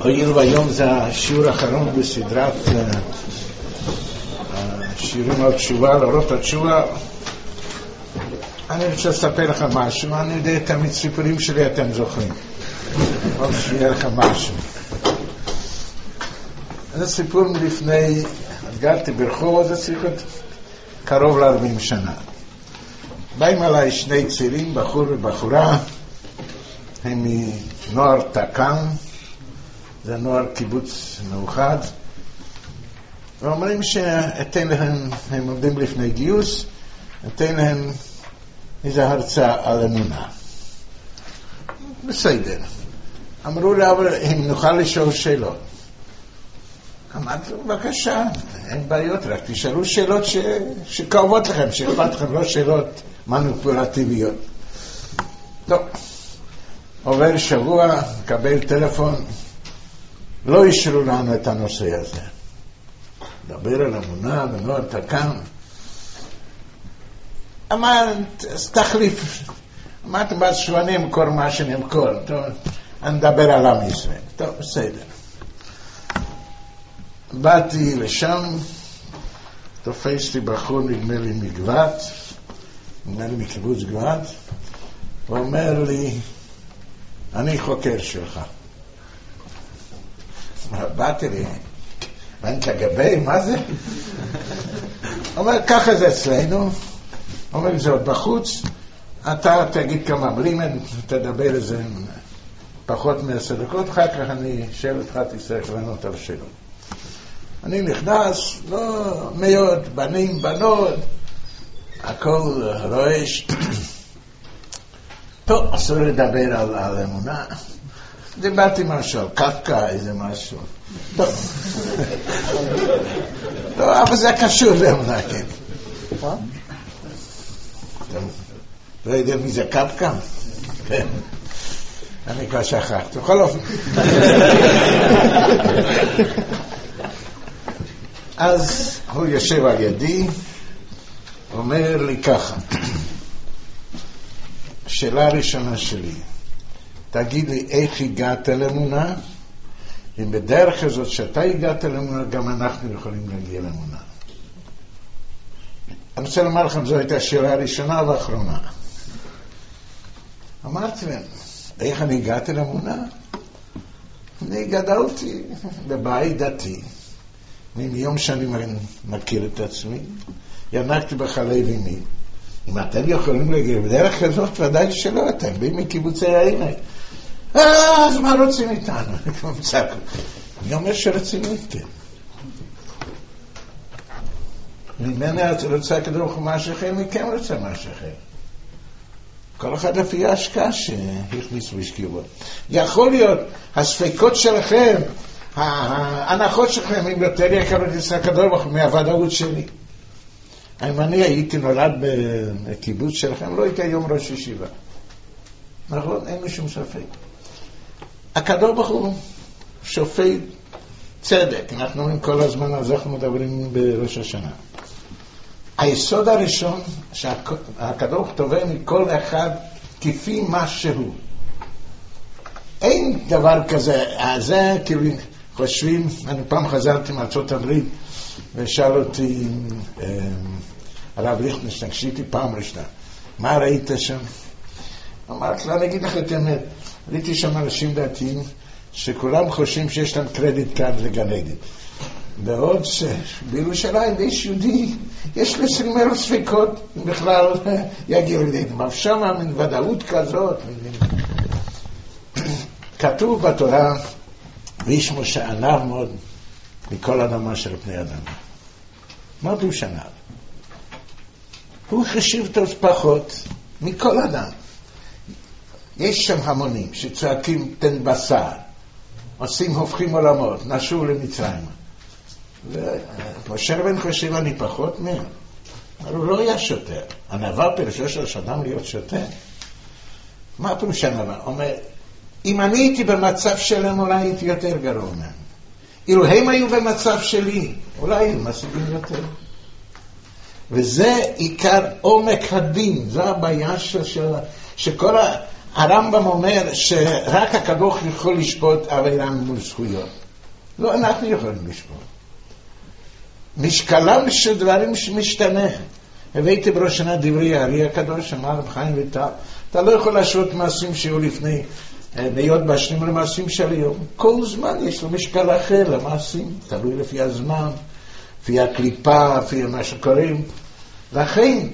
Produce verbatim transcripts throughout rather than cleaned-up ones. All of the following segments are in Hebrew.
הואיל והיום זה השיעור האחרון בסדרת השיעורים על תשובה, לאורות התשובה, אני רוצה לספר לך משהו. אני יודע תמיד סיפורים שלי אתם זוכרים, אבל שיהיה לך משהו. זה סיפור מלפני, גרתי ברחוב, זה צריך להיות קרוב ל-ארבעים שנה. באים עליי שני צעירים, בחור ובחורה, הם מנוער תקן, זה נוער קיבוץ מאוחד, ואומרים שאתן להם, הם עומדים לפני גיוס, אתן להם איזו הרצאה על אמונה. בסדר. אמרו לי, אבל אם נוכל לשאול שאלות. אמרתי, בבקשה, אין בעיות, רק תשאלו שאלות ש... שכאובות לכם, שאכפת לכם, לא שאלות מניפולטיביות. טוב, עובר שבוע, מקבל טלפון, לא אישרו לנו את הנושא הזה. דבר על אמונה ונוער תקן. אמרת, אז תחליף. אמרת, בעד שבועני אמכור מה שנמכור. טוב, אני מדבר על עם ישראל. טוב, בסדר. באתי לשם, תופסתי בחור, נדמה לי מגבעת, נדמה לי מקיבוץ גבעת, הוא אומר לי, אני חוקר שלך. באתי לי, ואני כגבי, מה זה? אומר, ככה זה אצלנו, אומר, זה עוד בחוץ, אתה תגיד כמה מילים, תדבר איזה פחות מעשר דקות, אחר כך אני שואל אותך, תצטרך לענות על שאלות. אני נכנס, לא מאוד, בנים, בנות, הכל רועש. טוב, אסור לדבר על, על אמונה. דיברתי משהו על קפקא, איזה משהו. טוב. טוב, אבל זה קשור לאמונה, כן. לא יודע מי זה קפקא? כן. אני כבר שכחתי. בכל אופן. אז הוא יושב על ידי, אומר לי ככה, שאלה ראשונה שלי, תגיד לי איך הגעת לאמונה, אם בדרך הזאת שאתה הגעת לאמונה, גם אנחנו יכולים להגיע לאמונה. אני רוצה לומר לכם, זו הייתה השאלה הראשונה והאחרונה. אמרתי להם, איך אני הגעתי לאמונה? אני גדלתי בבית דתי. מיום שאני מכיר את עצמי, ינקתי בחלב אמי. אם אתם יכולים להגיע בדרך כזאת, ודאי שלא, אתם באים מקיבוצי העמק. אה, אז מה רוצים איתנו? אני אומר שרוצים איתכם. ממני את רוצה כדור משהו אחר, מכם רוצה משהו אחר. כל אחד לפי ההשקעה שהכניסו והשקיעו בו. יכול להיות, הספקות שלכם, ההנחות שלכם הם יותר יקרות לצד הקדוש מהוודאות שלי. אם אני הייתי נולד בקיבוץ שלכם, לא הייתי היום ראש ישיבה. נכון? אין לי שום ספק. הקדוש הוא שופט צדק. אנחנו אומרים כל הזמן, אז אנחנו מדברים בראש השנה. היסוד הראשון, שהקדוש תובע מכל אחד כפי מה שהוא. אין דבר כזה, זה כאילו חושבים, אני פעם חזרתי מארצות הברית, ושאל אותי הרב ליכטנשטיין, כשהייתי פעם ראשונה, מה ראית שם? אמרתי לה, אני אגיד לך את האמת, ראיתי שם אנשים דתיים, שכולם חושבים שיש להם קרדיט קארד לגן עדן. בעוד שבירושלים יש יהודי, יש לו עשרים אלף ספקות, אם בכלל יגיעו לגן עדן. אבל שם מן ודאות כזאת, כתוב בתורה, ואיש משה ענב מאוד מכל אדמה של פני אדם. מה פירוש ענב? הוא חשיב טוב פחות מכל אדם. יש שם המונים שצועקים תן בשר, עושים הופכים עולמות, נשו למצרים. ומשה רבן חושב אני פחות מהם. אבל הוא לא היה שוטר. ענבה פירושו של אדם להיות שוטר. מה פירוש ענבה? אומר, אם אני הייתי במצב שלהם, אולי הייתי יותר גרוע מהם. אילו הם היו במצב שלי, אולי הם משיגים יותר. וזה עיקר עומק הדין, זו הבעיה של, של, שכל הרמב"ם אומר שרק הקדוש יכול לשפוט עבירה מול זכויות. לא, אנחנו יכולים לשפוט. משקלם של דברים שמשתנה. הבאתי בראשונה דברי הארי הקדוש, אמר רב חיים ויטל, אתה לא יכול להשוות מעשים שהיו לפני מאות בשנים למעשים של היום. כל זמן יש לו משקל אחר למעשים, תלוי לפי הזמן, לפי הקליפה, לפי מה שקוראים. לכן,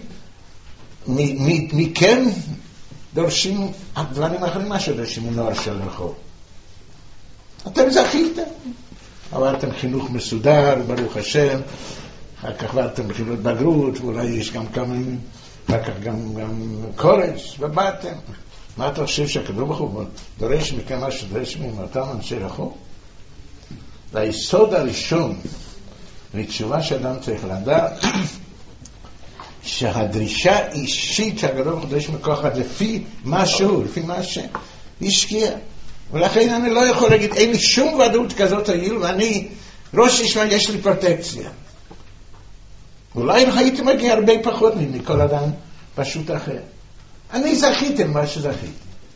מכם דורשים דברים אחרים מה שדורשים מנוער של רחוב. אתם זכיתם. עברתם חינוך מסודר, ברוך השם, אחר כך עברתם בחינות בגרות, ואולי יש גם כמה, אחר כך גם, גם קורס, ובאתם. מה אתה חושב שהקדוש ברוך הוא דורש מכם מה שדורש מאותם אנשי רחוב? והיסוד הראשון לתשובה שאדם צריך לדעת, שהדרישה אישית שהקדוש ברוך הוא דורש מכוח לפי משהו, לפי מה שהשקיע. ולכן אני לא יכול להגיד, אין לי שום ודאות כזאת היל, ואני ראש ישמע, יש לי פרוטקציה. אולי הייתי מגיע הרבה פחות מכל אדם פשוט אחר. אני זכיתי מה שזכיתי.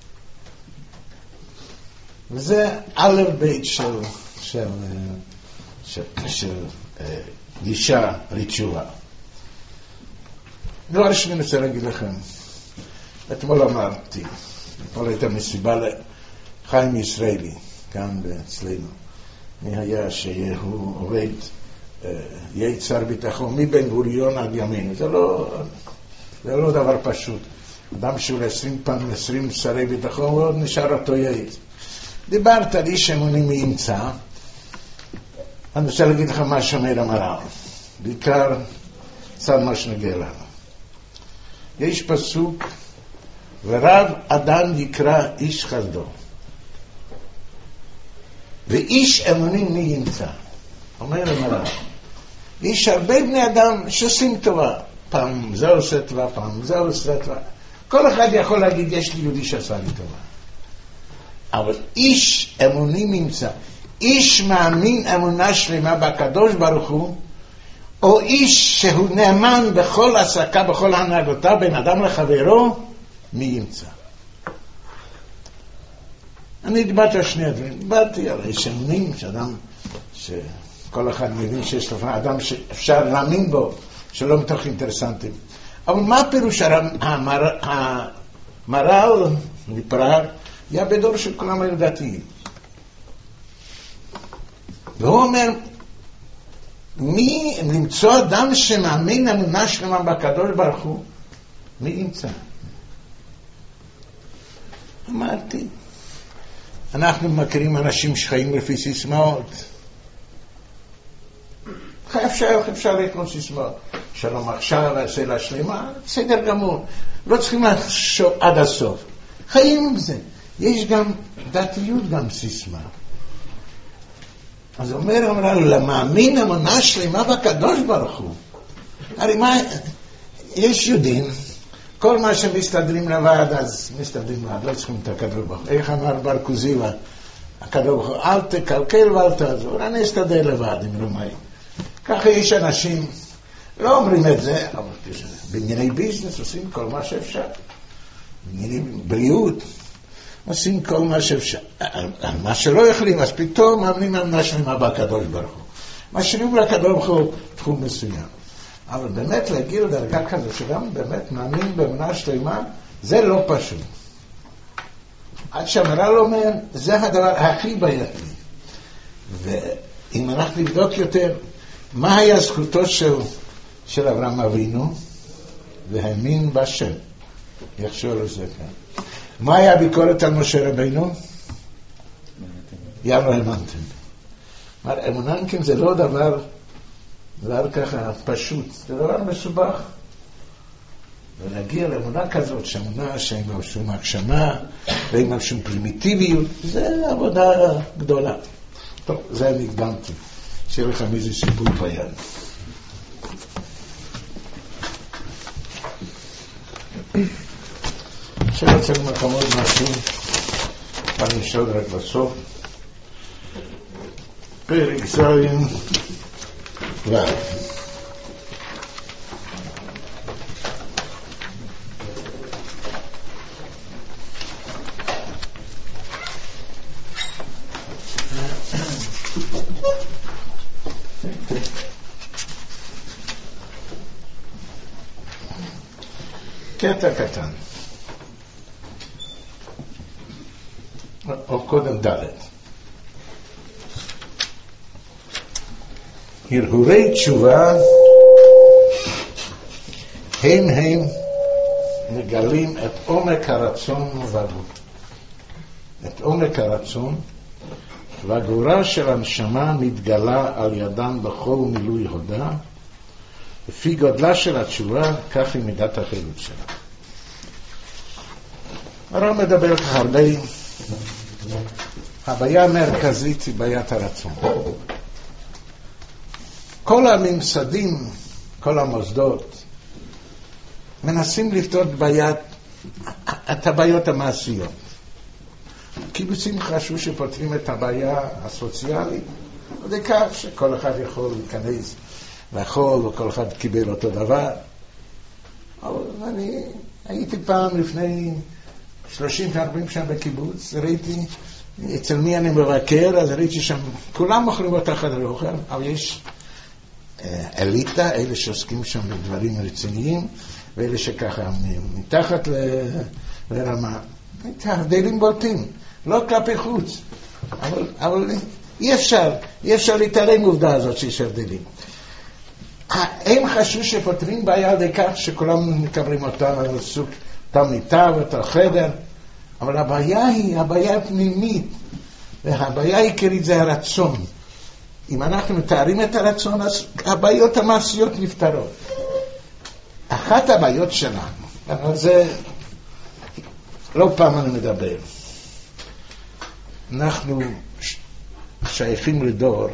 וזה א' בית של, של, של, של, של גישה לתשובה. דבר שני אני רוצה להגיד לכם, אתמול אמרתי, אתמול הייתה מסיבה לחיים ישראלי, כאן אצלנו, מי היה שהוא עובד, יהיה שר ביטחון, מבן גוריון עד ימין, זה לא, זה לא דבר פשוט. אדם שהוא עשרים פעם, עשרים שרי ביטחון, ועוד נשאר אותו יעיד. דיברת על איש אמוני מימצא, אני רוצה להגיד לך מה שאומר המר"ל, בעיקר צד מה שנגיע לנו. יש פסוק, ורב אדם יקרא איש חסדו, ואיש אמוני מי ימצא. אומר המר"ל, יש הרבה בני אדם שעושים טובה, פעם זה עושה טובה, פעם זה עושה טובה. כל אחד יכול להגיד, יש לי יהודי שעשה לי טובה. אבל איש אמוני נמצא, איש מאמין אמונה שלמה בקדוש ברוך הוא, או איש שהוא נאמן בכל עסקה, בכל הנהגותיו, בין אדם לחברו, מי ימצא? אני דיברתי על שני הדברים, דיברתי על איש אמונים, שאדם, שכל אחד מבין שיש לפני אדם שאפשר להאמין בו, שלא מתוך אינטרסנטים. אבל מה פירוש המר"ל מפראג? היה בדור של כולם היו דתיים. והוא אומר, מי למצוא אדם שמאמין אמונה שלמה בקדוש ברוך הוא, מי ימצא? אמרתי, אנחנו מכירים אנשים שחיים לפי סיסמאות. אפשר, אפשר לקנות סיסמאות. שלום עכשיו, השאלה שלמה, בסדר גמור. לא צריכים לחשוב עד הסוף. חיים עם זה. יש גם דתיות, גם סיסמה. אז אומר, אומר, למאמין אמונה שלמה בקדוש ברוך הוא. הרי מה, יש יודעים, כל מה שמסתדרים לבד, אז מסתדרים לבד, לא צריכים את הקדוש ברוך הוא. איך אמר בר כוזיבא, הקדוש ברוך הוא, אל תקלקל ואל תעזור, אני אסתדר לבד עם רומאים. ככה יש אנשים, לא אומרים את זה, אבל בענייני ביזנס עושים כל מה שאפשר. בענייני בריאות, עושים כל מה שאפשר. מה שלא יכולים, אז פתאום מאמנים אמונה שלמה בקדוש ברוך הוא. משאירים לקדוש ברוך הוא תחום מסוים. אבל באמת להגיע לדרגה כזו, שגם באמת מאמין באמונה שלמה, זה לא פשוט. עד שהמר"ל אומר, זה הדבר הכי בעייתי. ואם אנחנו נבדוק יותר, מה היה זכותו של, של אברהם אבינו? והאמין בשם. יחשוב על זה כאן. מה היה ביקורת על משה רבינו? יא לא האמנתם. אמר, אמוננקים זה לא דבר, דבר ככה פשוט, זה דבר מסובך. ולהגיע לאמונה כזאת, שאמונה שאין לה שום הגשמה, ואין לה שום פרימיטיביות, זה עבודה גדולה. טוב, זה אני הקדמתי. שיהיה לך איזה סיפור ביד. עכשיו יוצא למקומות משהו, אני נשאר רק בסוף. פרק זין ו. קטע קטן. או קודם ד' הרהורי תשובה הם הם מגלים את עומק הרצון והגבורה. את עומק הרצון והגבורה של הנשמה מתגלה על ידם בכל מילוי הודה. לפי גודלה של התשובה, כך היא מידת החילוץ שלה. הרב מדבר כך הרבה. הבעיה המרכזית היא בעיית הרצון. כל הממסדים, כל המוסדות, מנסים לפתור בעיית, את הבעיות המעשיות. קיבוצים חשבו שפותרים את הבעיה הסוציאלית, זה כך שכל אחד יכול להיכנס לאכול, וכל אחד קיבל אותו דבר. אבל אני הייתי פעם לפני שלושים וארבעים שנה בקיבוץ, ראיתי אצל מי אני מבקר, אז ראיתי שם, כולם מוכרים אותה חדר אוכל, אבל יש אליטה, אלה שעוסקים שם בדברים רציניים, ואלה שככה מתחת ל... לרמה. הבדלים בולטים, לא כלפי חוץ, אבל, אבל אי אפשר, אי אפשר להתעלם עובדה הזאת שיש הבדלים. הם חשבו שפותרים בעיה על ידי כך שכולם מקבלים אותה סוג, אותה מיטה ואותה חדר, אבל הבעיה היא, הבעיה הפנימית, והבעיה העיקרית זה הרצון. אם אנחנו מתארים את הרצון, אז הבעיות המעשיות נפתרות. אחת הבעיות שלנו, אבל זה לא פעם אני מדבר, אנחנו שייכים לדור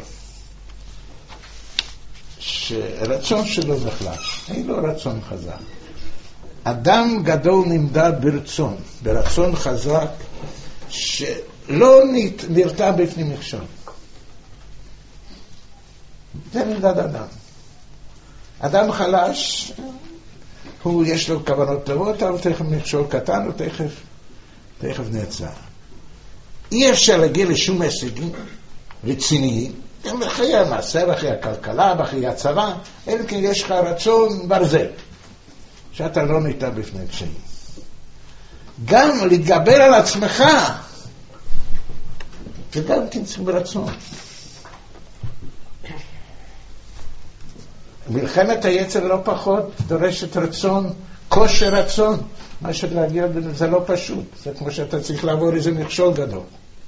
שרצון שלו נחלש, אין לו רצון חזק. אדם גדול נמדד ברצון, ברצון חזק שלא נרתע בפנים מכשול. זה נמדד אדם. אדם חלש, הוא יש לו כוונות טובות, אבל תכף מכשול קטן הוא תכף, תכף נעצר. אי אפשר להגיע לשום הישגים רציניים, גם בחיי המעשה, בחיי הכלכלה, בחיי הצבא, אלא כי יש לך רצון ברזל, שאתה לא ניתן בפני קשיים. גם להתגבר על עצמך, זה גם תמצא ברצון. מלחמת היצר לא פחות דורשת רצון, כושר רצון. מה שלהגיע זה לא פשוט, זה כמו שאתה צריך לעבור איזה מכשול גדול.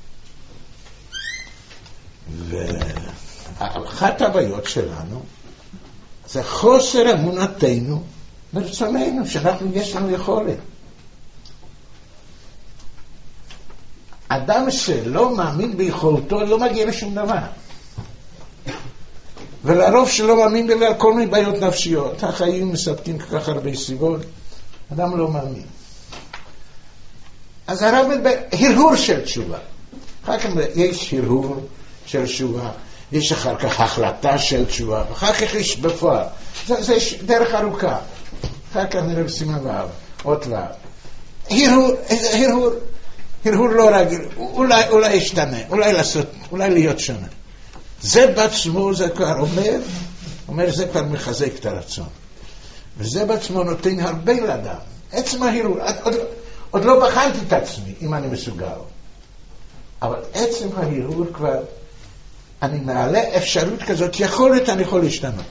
ואחת הבעיות שלנו זה חוסר אמונתנו ברצוננו, שאנחנו יש לנו יכולת. אדם שלא מאמין ביכולתו לא מגיע לשום דבר. ולרוב שלא מאמין בגלל כל מיני בעיות נפשיות, החיים מספקים כל כך הרבה סיבות, אדם לא מאמין. אז הרב מדבר, הרהור של תשובה. אחר כך יש הרהור של תשובה, יש אחר כך החלטה של תשובה, אחר כך יש בפועל. זה, זה דרך ארוכה. אחר כך נראה בסימן ואב, עוד ואב. הרהור, הרהור, הרהור לא רגיל, אולי, אולי ישתנה, אולי לעשות, אולי להיות שונה. זה בעצמו, זה כבר אומר, אומר זה כבר מחזק את הרצון. וזה בעצמו נותן הרבה לאדם. עצם ההרהור, עוד, עוד לא בחנתי את עצמי, אם אני מסוגל. אבל עצם ההרהור כבר, אני מעלה אפשרות כזאת, יכולת אני יכול להשתנות.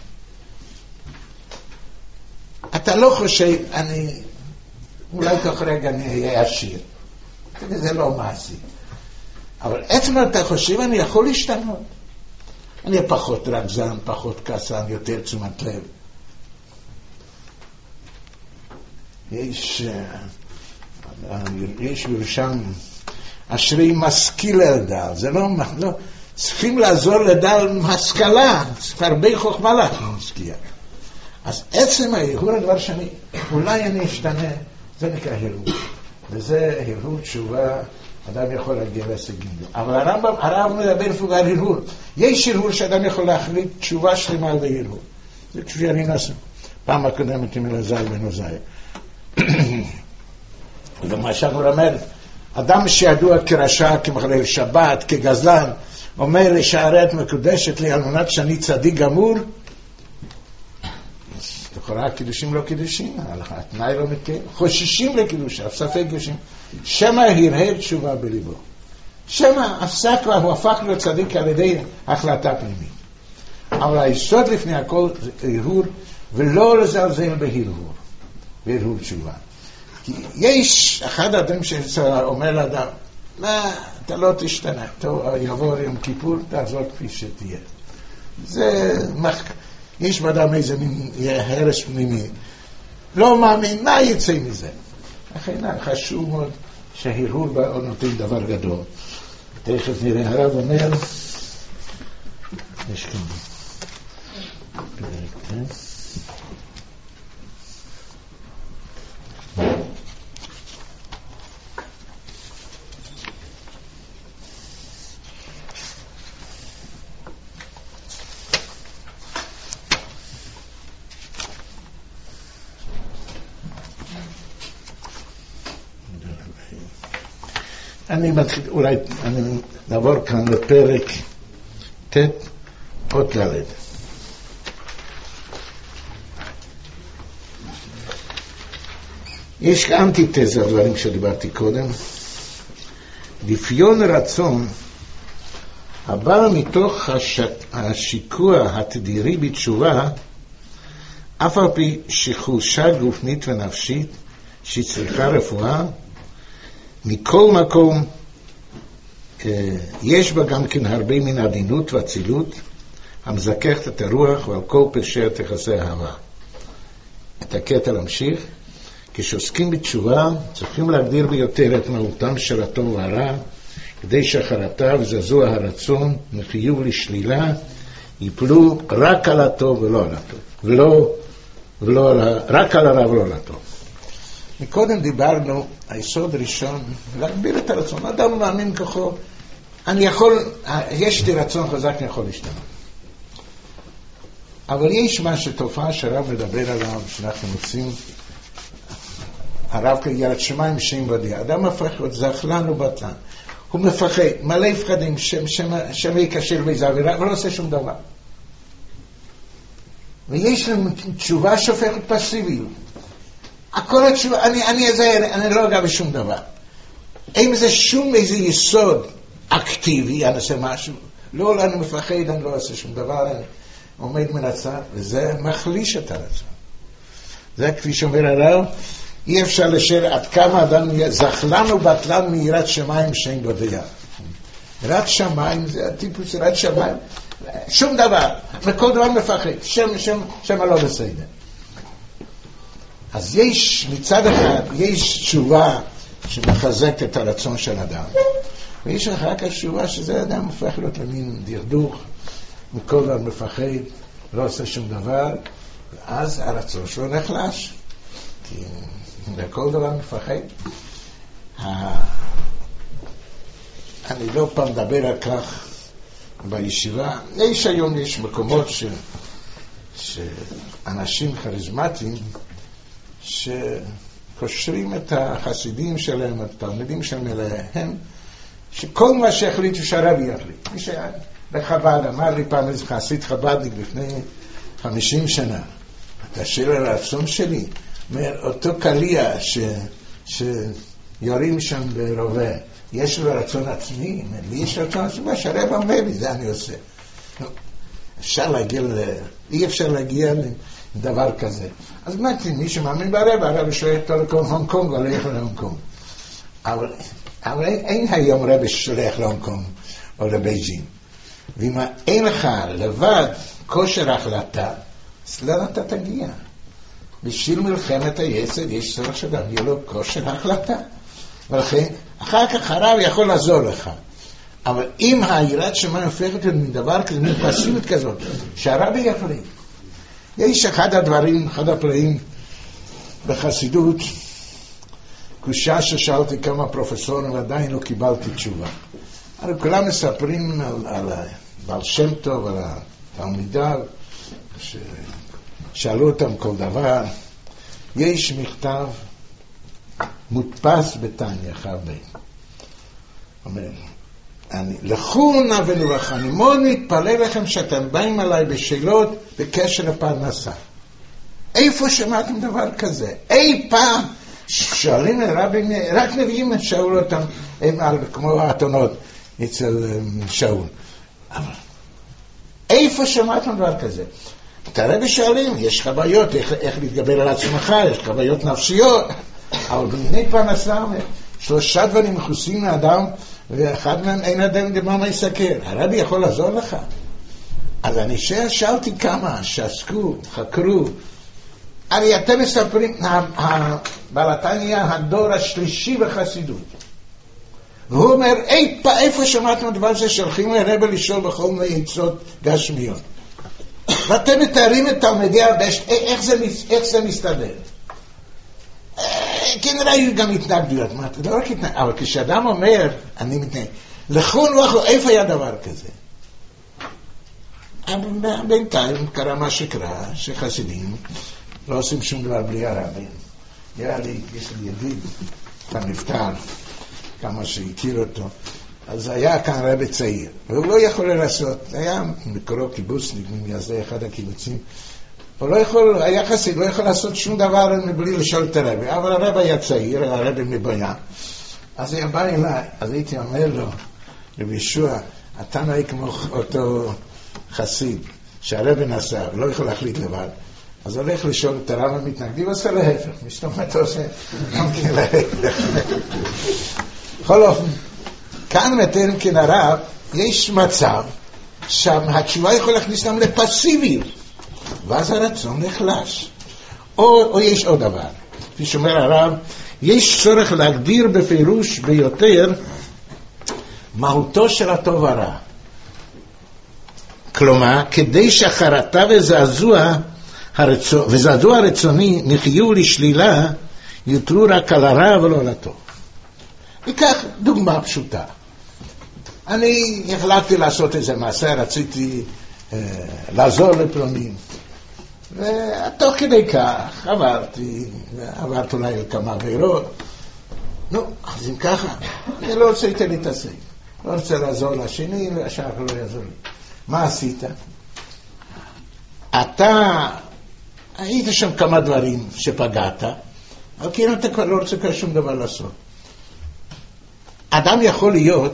אתה לא חושב, אני, אולי תוך רגע אני אהיה עשיר. זה לא מעשי. אבל עצם אתה חושב, אני יכול להשתנות. אני אהיה פחות רגזן, פחות כעסן, יותר תשומת לב. יש, יש בראשם, אשרי משכיל לדל, זה לא, לא, צריכים לעזור לדל השכלה, צריך הרבה חוכמה להשקיע. אז עצם ההרהור הדבר שאני, אולי אני אשתנה, זה נקרא הרהור. וזה הרהור תשובה, אדם יכול להגיע להישגים. אבל הרב, הרב מדבר לפעול על הרהור. יש הרהור שאדם יכול להחליט תשובה שלמה על הרהור. זה תשובה אני נעשה. פעם הקודמת עם אלעזר בן עוזאי. ומה שאמור אומר, אדם שידוע כרשע, כמחלל שבת, כגזלן, אומר לשערת מקודשת לי על מנת שאני צדיק גמור, לכאורה קידושים לא קידושים, התנאי לא מתקיים, חוששים לקידוש, אף ספק קידושים, שמא הרהר תשובה בליבו. שמא הפסק והוא הפך להיות צדיק על ידי החלטה פנימית. אבל היסוד לפני הכל זה הרהור, ולא לזלזל בהרהור, בהרהור תשובה. כי יש אחד האדם שאומר לאדם, מה, אתה לא תשתנה, יבוא יום כיפור, תעזור כפי שתהיה. זה מח... יש באדם איזה מין הרס פנימי. לא מאמין, מה יצא מזה? לכן חשוב מאוד שההרהור בו נותן דבר גדול. תכף נראה, הרב אומר, יש כאן פרק, כן? אני מתחיל, אולי אני נעבור כאן לפרק ת' עוד ד'. יש אנטיתזה לדברים שדיברתי קודם. דפיון רצון הבא מתוך הש... השיקוע התדירי בתשובה, אף על פי שחולשה גופנית ונפשית שצריכה רפואה, מכל מקום יש בה גם כן הרבה מן עדינות ואצילות המזככת את הרוח ועל כל פשע תכסה אהבה. את הקטע להמשיך. כשעוסקים בתשובה צריכים להגדיר ביותר את מהותם של הטוב והרע, כדי שהחרטה וזעזוע הרצון מחיוב לשלילה ייפלו רק על הטוב ולא על הטוב, ולא, ולא על ה... רק על הרע ולא על הטוב. מקודם דיברנו, היסוד ראשון, להגביר את הרצון. אדם מאמין ככה, אני יכול, יש לי רצון חזק, אני יכול להשתנות. אבל יש מה שתופעה שהרב מדבר עליו, שאנחנו מוצאים, הרב כיראת שמיים שם בדיה. אדם מפחד, זחלן ובטלן. הוא מפחד, מלא פחדים, שם יקשר באיזה עבירה, אבל לא עושה שום דבר. ויש לנו תשובה שהופכת פסיביות. הכל התשובה, אני, אני, אני, אני לא אגע בשום דבר. אין זה שום איזה יסוד אקטיבי, אני עושה משהו. לא, לא, אני מפחד, אני לא עושה שום דבר, אני עומד מנצר, וזה מחליש את הרצון. זה כפי שאומר הרב, אי אפשר לשאר עד כמה אדם זחלן ובטלן מיראת שמיים שאין בדיה. יראת שמיים, זה הטיפוס יראת שמיים, שום דבר, מכל דבר מפחד, שם, שם, שם לא בסדר. אז יש, מצד אחד, יש תשובה שמחזקת את הרצון של אדם. ויש אחר כך תשובה שזה אדם הופך להיות למין דרדוך, מכל דבר מפחד, לא עושה שום דבר, ואז הרצון שלו נחלש. כי בכל דבר מפחד. אני לא פעם מדבר על כך בישיבה. יש היום, יש מקומות ש... שאנשים כריזמטיים שקושרים את החסידים שלהם, את התלמידים שלהם אליהם, שכל מה שהחליטו שהרבי יחליט. מי שבחב"ד אמר לי פעם איזה חסיד חב"דניק לפני חמישים שנה, אתה שואל על הרצון שלי, אומר, אותו קליע ש... שיורים שם ברובה, יש לו רצון עצמי? לי יש רצון עצמי, מה שהרב אומר לי, זה אני עושה. אפשר להגיע, אי אפשר להגיע לדבר כזה. אז אמרתי, מי שמאמין ברב, הרב שואל אותו לקום הונג קונג, אבל הולך להונג קונג. אבל, אבל אין היום רב שולח להונג קונג או לבייג'ין. ואם אין לך לבד כושר החלטה, אז לא אתה תגיע. בשביל מלחמת היצר יש צורך שגם יהיה לו כושר החלטה. ולכן, אחר כך הרב יכול לעזור לך. אבל אם היראת שמיים הופכת מדבר כזה, מין פסימית כזאת, שהרבי יחליט. יש אחד הדברים, אחד הפלאים בחסידות, קושה ששאלתי כמה פרופסורים ועדיין לא קיבלתי תשובה. הרי כולם מספרים על, על בעל שם טוב, על התלמידיו, ששאלו אותם כל דבר. יש מכתב מודפס בתניא חרבי. אומר, אני, לכו נא ונברך, אני מאוד מתפלל לכם שאתם באים עליי בשאלות בקשר לפרנסה. איפה שמעתם דבר כזה? אי פעם שואלים לרבים, רק נביאים שאול אותם, הם כמו האתונות אצל שאול. אבל איפה שמעתם דבר כזה? תראה ושואלים, יש חוויות, איך, איך להתגבר על עצמך, יש חוויות נפשיות, אבל במיני פרנסה, שלושה דברים מכוסים לאדם, ואחד מהם אין אדם דבר מה יסקר. הרבי יכול לעזור לך? אז אני שאלתי כמה שעסקו, חקרו, הרי אתם מספרים, בעל התניא הדור השלישי בחסידות, והוא אומר, איפה שמעתם דבר זה שהולכים לרבי לשאול בכל מיני עצות גשמיות? ואתם מתארים את תלמידי הבשת, איך זה, איך זה מסתדר? כנראה היו גם התנגדויות, לא רק התנגדויות, אבל כשאדם אומר, אני מתנגד, לכו נברכו, איפה היה דבר כזה? אבל בינתיים קרה מה שקרה, שחסידים לא עושים שום דבר בלי הרבים. נראה לי, יש לי ידיד, כאן נפטר, כמה שהכיר אותו, אז היה כאן רבי צעיר, והוא לא יכול לעשות, היה מקורו קיבוצניק, ממייסדי אחד הקיבוצים, הוא לא יכול, היה חסיד, לא יכול לעשות שום דבר מבלי לשאול את הרבי, אבל הרבי היה צעיר, הרבי מבויה, אז היה בא אליי, אז הייתי אומר לו, רבי ישוע, אתה נהיה כמו אותו חסיד, שהרבי נסע, לא יכול להחליט לבד, אז הולך לשאול את הרב המתנגדים, ועושה להפך, משתומט עושה גם כן להפך. בכל אופן, כאן מתארים כן הרב, יש מצב שהתשובה יכול להכניס גם לפסיביות, ואז הרצון נחלש. או, או יש עוד דבר, כפי שאומר הרב, יש צורך להגדיר בפירוש ביותר מהותו של הטוב הרע. כלומר, כדי שהחרטה וזעזוע הרצון, וזעזוע הרצוני מחיוב לשלילה יותרו רק על הרע ולא על הטוב. וכך דוגמה פשוטה. אני החלטתי לעשות איזה מעשה, רציתי אה, לעזור לפלונים. ותוך כדי כך עברתי, עברתי אולי כמה עבירות. נו, אז אם ככה, אני לא רוצה איתה להתעסק. לא רוצה לעזור לשני, והשאר לא יעזור לי. מה עשית? אתה, היית שם כמה דברים שפגעת, אבל כאילו אתה כבר לא רוצה כבר שום דבר לעשות. אדם יכול להיות,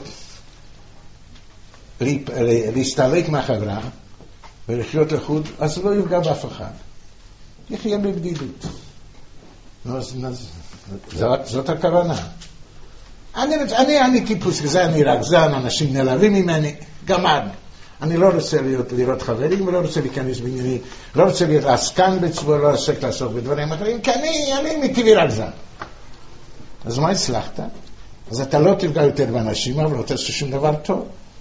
להסתלק מהחברה, ולחיות לחוד, אז לא יפגע באף אחד. יחיה בבדידות. זאת, זאת הכוונה. אני, אני, אני טיפוס כזה, אני רגזן, אנשים נלהבים ממני, גמרנו. אני לא רוצה להיות, לראות חברים, ולא רוצה להיכנס בעניינים, לא רוצה להיות עסקן בצבוע, לא רוצה לעסוק בדברים אחרים, כי אני, אני מטבעי רגזן. אז מה הצלחת? אז אתה לא תפגע יותר באנשים, אבל לא תעשה שום דבר טוב.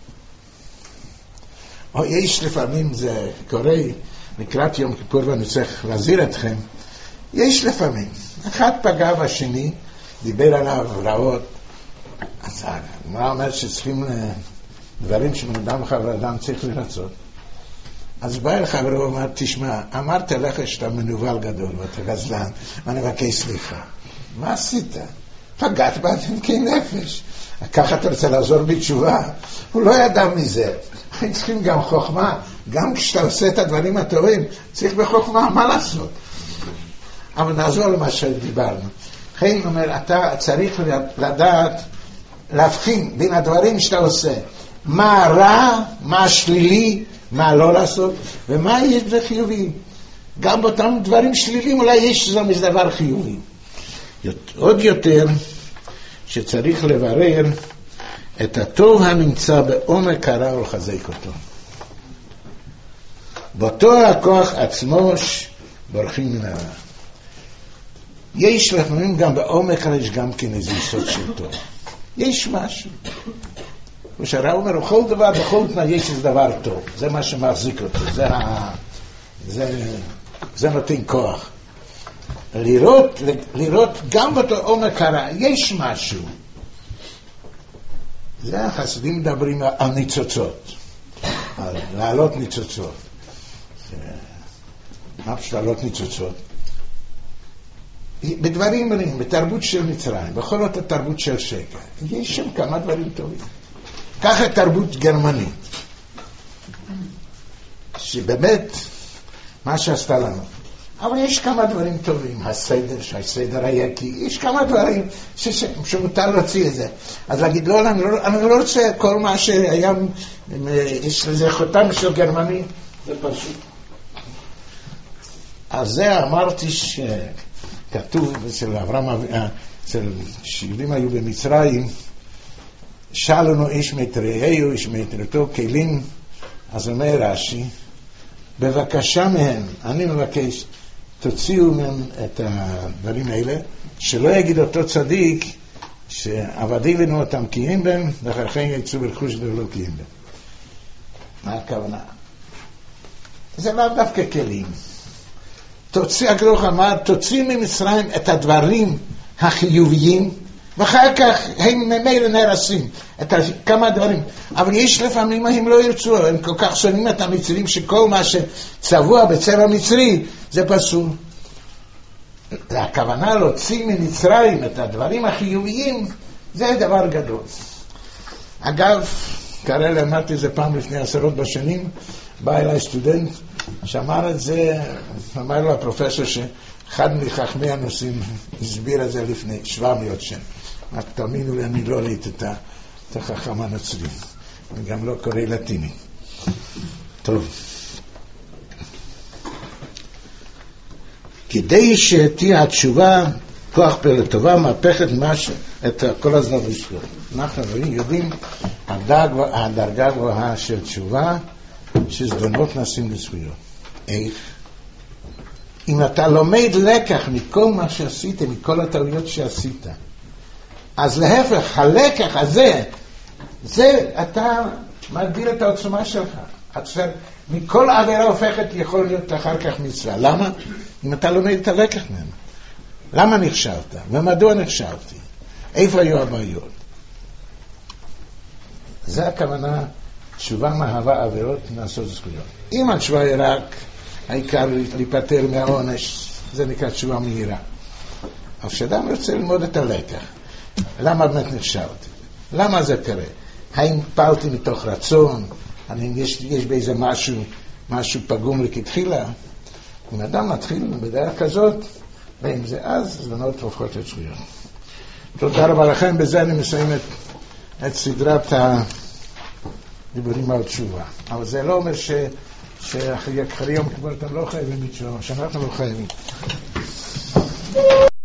או יש לפעמים, זה קורה, לקראת יום כיפור ואני צריך להזהיר אתכם, יש לפעמים, אחד פגע בשני, דיבר עליו רעות, אז מה אומר שצריכים דברים שבנאדם חבר אדם צריך לרצות? אז בא אל חברו ואומר, תשמע, אמרת לך שאתה מנוול גדול ואתה גזלן, ואני מבקש סליחה. מה עשית? פגעת באדם כנפש. ככה אתה רוצה לעזור בתשובה? הוא לא ידע מזה. אנחנו צריכים גם חוכמה, גם כשאתה עושה את הדברים הטובים, צריך בחוכמה, מה לעשות? אבל נעזור למה שדיברנו. חיים אומר, אתה צריך לדעת, להבחין בין הדברים שאתה עושה. מה רע, מה שלילי, מה לא לעשות, ומה יש בחיובי. גם באותם דברים שליליים אולי יש שם איזה דבר חיובי. עוד יותר שצריך לברר את הטוב הנמצא בעומק הרע ולחזק אותו. באותו הכוח עצמו בורחים מן הרע. יש לפעמים גם בעומק הרע יש גם כן איזה יסוד של טוב. יש משהו. ושהרע אומר, בכל דבר, בכל תנאי יש איזה דבר טוב. זה מה שמחזיק אותו. זה, ה... זה... זה נותן כוח. לראות, לראות גם באותו עומק הרע, יש משהו. זה החסידים מדברים על ניצוצות. על לעלות ניצוצות. מה פשוט לעלות ניצוצות? בדברים מלאים, בתרבות של מצרים, בכל אותה תרבות של שקר, יש שם כמה דברים טובים. ככה תרבות גרמנית, שבאמת מה שעשתה לנו. אבל יש כמה דברים טובים, הסדר, שהסדר היה כי, יש כמה דברים ש, ש, שמותר להוציא את זה. אז להגיד, לא, אני לא, אני לא רוצה כל מה שהיה, יש לזה חותם של גרמני, זה פשוט. אז זה אמרתי שכתוב אצל אברהם, אצל שיהודים היו במצרים, שאלנו איש מאת רעהו, איש מאת רעהו כלים, אז אומר רש"י, בבקשה מהם, אני מבקש, תוציאו מהם את הדברים האלה, שלא יגיד אותו צדיק, שעבדי לנו אותם קיים בהם, ואחר כן יצאו ברכוש ולא קיים בהם. מה הכוונה? זה לא דווקא כלים. תוציא, הקדוש אמר, תוציא ממצרים את הדברים החיוביים, ואחר כך הם ממילא נהרסים, את כמה דברים. אבל יש לפעמים הם לא ירצו, הם כל כך שונאים את המצרים, שכל מה שצבוע בצבע מצרי, זה פסול. הכוונה להוציא ממצרים את הדברים החיוביים, זה דבר גדול. אגב, קרא למדתי את זה פעם לפני עשרות בשנים, בא אליי סטודנט, שאמר את זה, אמר לו הפרופסור שאחד מחכמי הנושאים הסביר את זה לפני שבע מאות שנה. רק תאמינו לי, אני לא ראיתי את החכם הנוצרי, אני גם לא קורא לטיני. טוב. כדי שתהיה התשובה, כוח פה לטובה, מהפכת משהו, את כל הזמן לזכות. אנחנו יודעים, הדרגה גבוהה של תשובה, שזדונות נעשים לזכויות. איך? אם אתה לומד לקח מכל מה שעשית, מכל הטעויות שעשית, אז להפך, הלקח הזה, זה אתה מגדיל את העוצמה שלך. עכשיו, מכל עבירה הופכת יכול להיות אחר כך מצווה. למה? אם אתה לומד את הלקח ממנו. למה נכשלת? ומדוע נכשלתי? איפה היו הבעיות? זה הכוונה, תשובה מהווה עבירות נעשות זכויות. אם התשובה היא רק העיקר להיפטר מהעונש, זה נקרא תשובה מהירה. אבל כשאדם רוצה ללמוד את הלקח, למה באמת נכשלתי? למה זה קרה? האם פעלתי מתוך רצון? האם יש, יש באיזה משהו, משהו פגום לכתחילה? אם אדם מתחיל בדרך כזאת, ואם זה אז, זדונות הופכות את זכויות. תודה רבה לכם, בזה אני מסיים את, את סדרת הדיבורים על תשובה. אבל זה לא אומר ש, שאחרי יום כבר אתם לא חייבים לתשובה, שאנחנו לא חייבים.